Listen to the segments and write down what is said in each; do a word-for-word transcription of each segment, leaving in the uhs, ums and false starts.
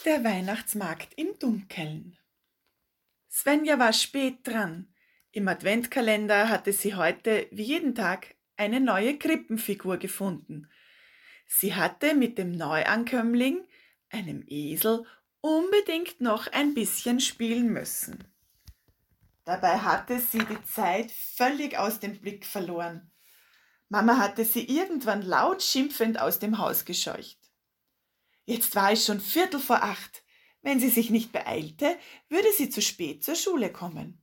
Der Weihnachtsmarkt im Dunkeln. Svenja war spät dran. Im Adventkalender hatte sie heute, wie jeden Tag, eine neue Krippenfigur gefunden. Sie hatte mit dem Neuankömmling, einem Esel, unbedingt noch ein bisschen spielen müssen. Dabei hatte sie die Zeit völlig aus dem Blick verloren. Mama hatte sie irgendwann laut schimpfend aus dem Haus gescheucht. Jetzt war es schon Viertel vor acht. Wenn sie sich nicht beeilte, würde sie zu spät zur Schule kommen.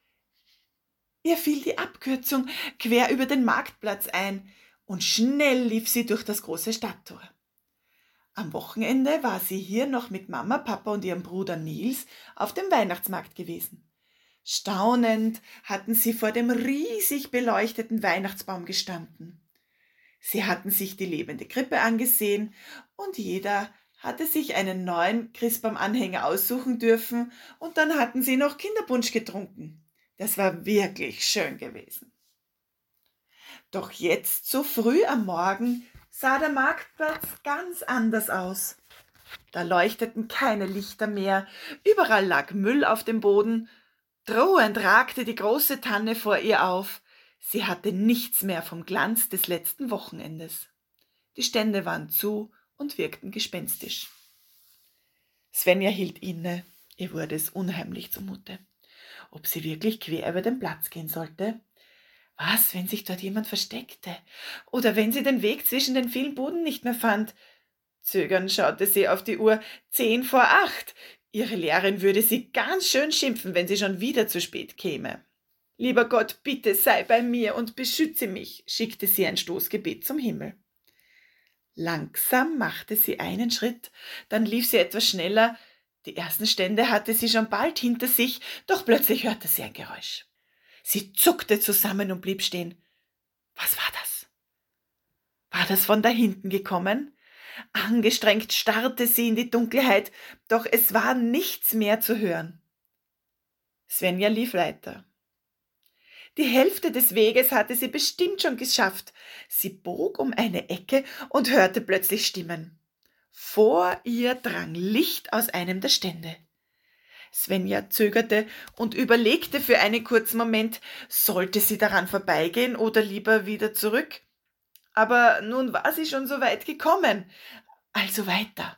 Ihr fiel die Abkürzung quer über den Marktplatz ein und schnell lief sie durch das große Stadttor. Am Wochenende war sie hier noch mit Mama, Papa und ihrem Bruder Nils auf dem Weihnachtsmarkt gewesen. Staunend hatten sie vor dem riesig beleuchteten Weihnachtsbaum gestanden. Sie hatten sich die lebende Krippe angesehen und jeder hatte sich einen neuen Christbaumanhänger aussuchen dürfen und dann hatten sie noch Kinderpunsch getrunken. Das war wirklich schön gewesen. Doch jetzt, so früh am Morgen, sah der Marktplatz ganz anders aus. Da leuchteten keine Lichter mehr, überall lag Müll auf dem Boden. Drohend ragte die große Tanne vor ihr auf. Sie hatte nichts mehr vom Glanz des letzten Wochenendes. Die Stände waren zu und wirkten gespenstisch. Svenja hielt inne. Ihr wurde es unheimlich zumute. Ob sie wirklich quer über den Platz gehen sollte? Was, wenn sich dort jemand versteckte? Oder wenn sie den Weg zwischen den vielen Buden nicht mehr fand? Zögernd schaute sie auf die Uhr. Zehn vor acht. Ihre Lehrerin würde sie ganz schön schimpfen, wenn sie schon wieder zu spät käme. »Lieber Gott, bitte sei bei mir und beschütze mich«, schickte sie ein Stoßgebet zum Himmel. Langsam machte sie einen Schritt, dann lief sie etwas schneller. Die ersten Stände hatte sie schon bald hinter sich, doch plötzlich hörte sie ein Geräusch. Sie zuckte zusammen und blieb stehen. Was war das? War das von da hinten gekommen? Angestrengt starrte sie in die Dunkelheit, doch es war nichts mehr zu hören. Svenja lief weiter. Die Hälfte des Weges hatte sie bestimmt schon geschafft. Sie bog um eine Ecke und hörte plötzlich Stimmen. Vor ihr drang Licht aus einem der Stände. Svenja zögerte und überlegte für einen kurzen Moment, sollte sie daran vorbeigehen oder lieber wieder zurück. Aber nun war sie schon so weit gekommen, also weiter.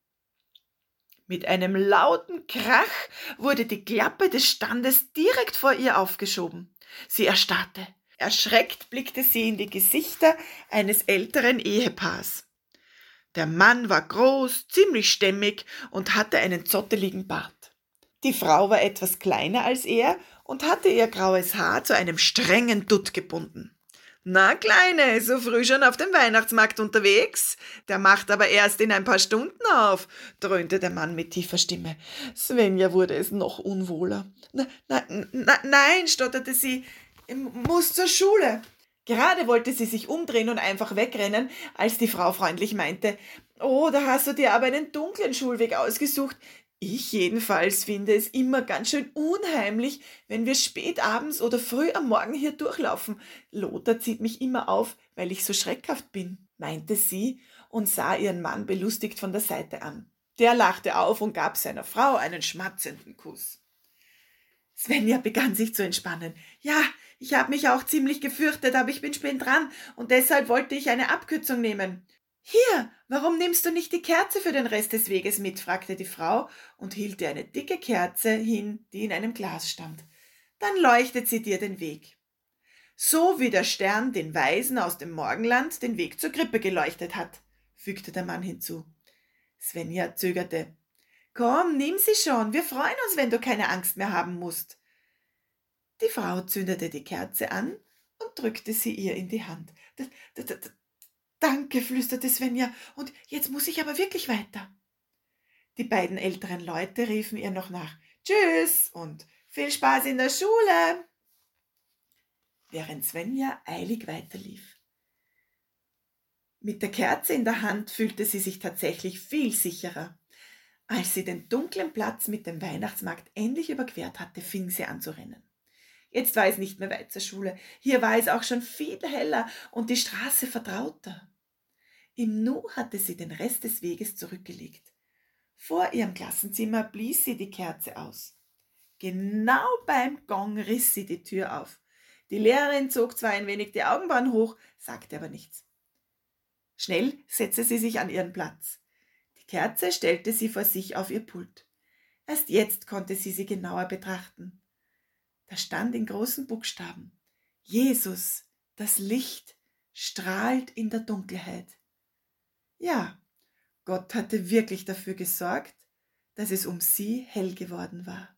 Mit einem lauten Krach wurde die Klappe des Standes direkt vor ihr aufgeschoben. Sie erstarrte. Erschreckt blickte sie in die Gesichter eines älteren Ehepaars. Der Mann war groß, ziemlich stämmig und hatte einen zotteligen Bart. Die Frau war etwas kleiner als er und hatte ihr graues Haar zu einem strengen Dutt gebunden. »Na, Kleine, so früh schon auf dem Weihnachtsmarkt unterwegs? Der macht aber erst in ein paar Stunden auf«, dröhnte der Mann mit tiefer Stimme. Svenja wurde es noch unwohler. Na, na, na, »Nein«, stotterte sie, »ich muss zur Schule.« Gerade wollte sie sich umdrehen und einfach wegrennen, als die Frau freundlich meinte, »Oh, da hast du dir aber einen dunklen Schulweg ausgesucht. Ich jedenfalls finde es immer ganz schön unheimlich, wenn wir spät abends oder früh am Morgen hier durchlaufen. Lothar zieht mich immer auf, weil ich so schreckhaft bin«, meinte sie und sah ihren Mann belustigt von der Seite an. Der lachte auf und gab seiner Frau einen schmatzenden Kuss. Svenja begann sich zu entspannen. »Ja, ich habe mich auch ziemlich gefürchtet, aber ich bin spät dran und deshalb wollte ich eine Abkürzung nehmen.« »Hier, warum nimmst du nicht die Kerze für den Rest des Weges mit?«, fragte die Frau und hielt ihr eine dicke Kerze hin, die in einem Glas stand. »Dann leuchtet sie dir den Weg.« »So wie der Stern den Weisen aus dem Morgenland den Weg zur Krippe geleuchtet hat«, fügte der Mann hinzu. Svenja zögerte. »Komm, nimm sie schon, wir freuen uns, wenn du keine Angst mehr haben musst.« Die Frau zündete die Kerze an und drückte sie ihr in die Hand. D d d »Danke«, flüsterte Svenja, »und jetzt muss ich aber wirklich weiter.« Die beiden älteren Leute riefen ihr noch nach »Tschüss« und »Viel Spaß in der Schule«, während Svenja eilig weiterlief. Mit der Kerze in der Hand fühlte sie sich tatsächlich viel sicherer. Als sie den dunklen Platz mit dem Weihnachtsmarkt endlich überquert hatte, fing sie an zu rennen. Jetzt war es nicht mehr weit zur Schule. Hier war es auch schon viel heller und die Straße vertrauter. Im Nu hatte sie den Rest des Weges zurückgelegt. Vor ihrem Klassenzimmer blies sie die Kerze aus. Genau beim Gong riss sie die Tür auf. Die Lehrerin zog zwar ein wenig die Augenbrauen hoch, sagte aber nichts. Schnell setzte sie sich an ihren Platz. Die Kerze stellte sie vor sich auf ihr Pult. Erst jetzt konnte sie sie genauer betrachten. Da stand in großen Buchstaben: Jesus, das Licht, strahlt in der Dunkelheit. Ja, Gott hatte wirklich dafür gesorgt, dass es um sie hell geworden war.